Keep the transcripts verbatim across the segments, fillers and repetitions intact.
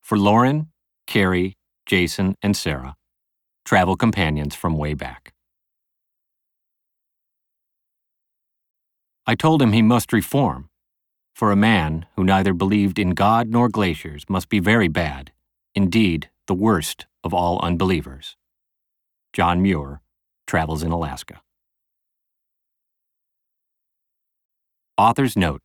For Lauren, Carrie, Jason, and Sarah, travel companions from way back. I told him he must reform, for a man who neither believed in God nor glaciers must be very bad, indeed the worst of all unbelievers. John Muir, Travels in Alaska. Author's Note: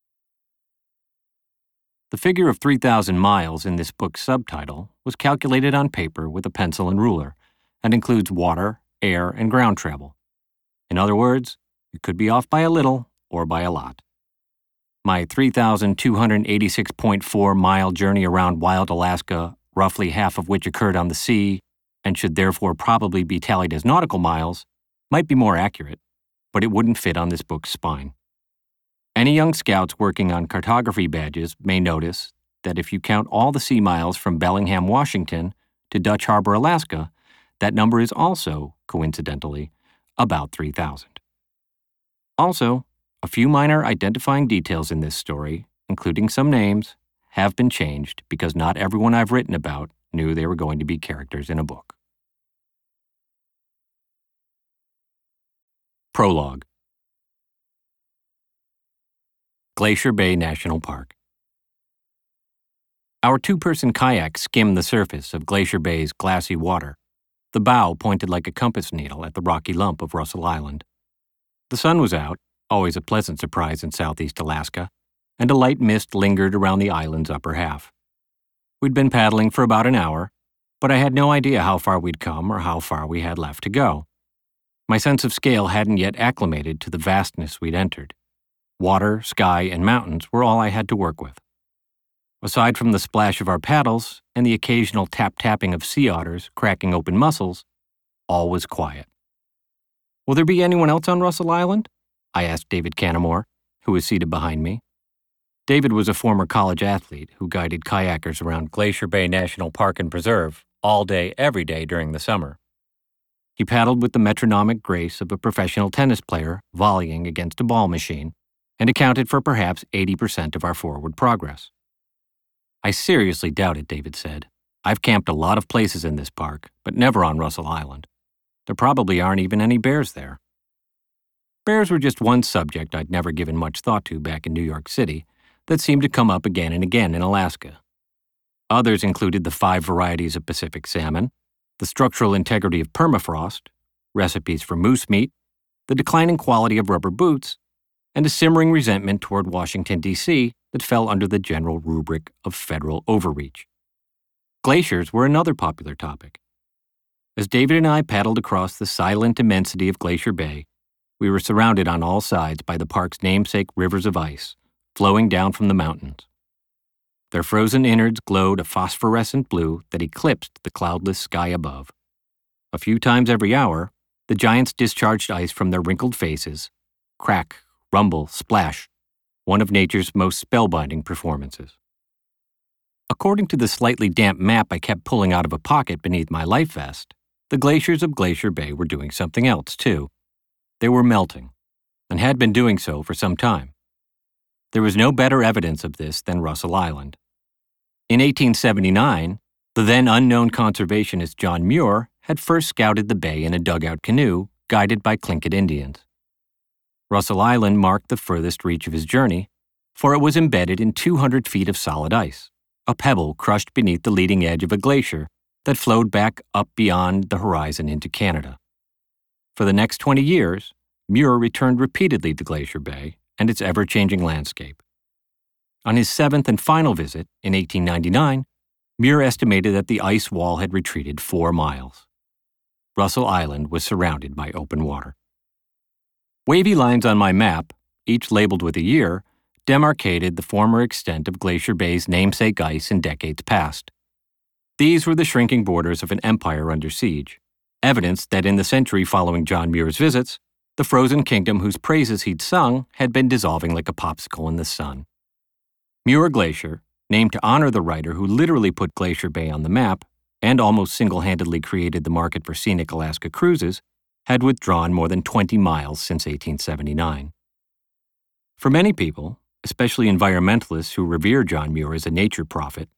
the figure of three thousand miles in this book's subtitle was calculated on paper with a pencil and ruler, and includes water, air, and ground travel. In other words, it could be off by a little or by a lot. My three thousand two hundred eighty-six point four mile journey around wild Alaska, roughly half of which occurred on the sea, and should therefore probably be tallied as nautical miles, might be more accurate, but it wouldn't fit on this book's spine. Any young scouts working on cartography badges may notice that if you count all the sea miles from Bellingham, Washington to Dutch Harbor, Alaska, that number is also, coincidentally, about three thousand. Also, a few minor identifying details in this story, including some names, have been changed because not everyone I've written about knew they were going to be characters in a book. Prologue. Glacier Bay National Park. Our two-person kayak skimmed the surface of Glacier Bay's glassy water. The bow pointed like a compass needle at the rocky lump of Russell Island. The sun was out, always a pleasant surprise in southeast Alaska, and a light mist lingered around the island's upper half. We'd been paddling for about an hour, but I had no idea how far we'd come or how far we had left to go. My sense of scale hadn't yet acclimated to the vastness we'd entered. Water, sky, and mountains were all I had to work with. Aside from the splash of our paddles and the occasional tap-tapping of sea otters cracking open mussels, all was quiet. "Will there be anyone else on Russell Island?" I asked David Canamore, who was seated behind me. David was a former college athlete who guided kayakers around Glacier Bay National Park and Preserve all day, every day during the summer. He paddled with the metronomic grace of a professional tennis player volleying against a ball machine, and accounted for perhaps eighty percent of our forward progress. "I seriously doubt it," David said. "I've camped a lot of places in this park, but never on Russell Island. There probably aren't even any bears there." Bears were just one subject I'd never given much thought to back in New York City that seemed to come up again and again in Alaska. Others included the five varieties of Pacific salmon, the structural integrity of permafrost, recipes for moose meat, the declining quality of rubber boots, and a simmering resentment toward Washington, D C that fell under the general rubric of federal overreach. Glaciers were another popular topic. As David and I paddled across the silent immensity of Glacier Bay, we were surrounded on all sides by the park's namesake rivers of ice, flowing down from the mountains. Their frozen innards glowed a phosphorescent blue that eclipsed the cloudless sky above. A few times every hour, the giants discharged ice from their wrinkled faces, crack, rumble, splash, one of nature's most spellbinding performances. According to the slightly damp map I kept pulling out of a pocket beneath my life vest, the glaciers of Glacier Bay were doing something else, too. They were melting, and had been doing so for some time. There was no better evidence of this than Russell Island. In eighteen seventy-nine, the then unknown conservationist John Muir had first scouted the bay in a dugout canoe guided by Tlingit Indians. Russell Island marked the furthest reach of his journey, for it was embedded in two hundred feet of solid ice, a pebble crushed beneath the leading edge of a glacier that flowed back up beyond the horizon into Canada. For the next twenty years, Muir returned repeatedly to Glacier Bay and its ever-changing landscape. On his seventh and final visit, in eighteen ninety-nine, Muir estimated that the ice wall had retreated four miles. Russell Island was surrounded by open water. Wavy lines on my map, each labeled with a year, demarcated the former extent of Glacier Bay's namesake ice in decades past. These were the shrinking borders of an empire under siege, evidence that in the century following John Muir's visits, the frozen kingdom whose praises he'd sung had been dissolving like a popsicle in the sun. Muir Glacier, named to honor the writer who literally put Glacier Bay on the map and almost single-handedly created the market for scenic Alaska cruises, had withdrawn more than twenty miles since eighteen seventy-nine. For many people, especially environmentalists who revere John Muir as a nature prophet,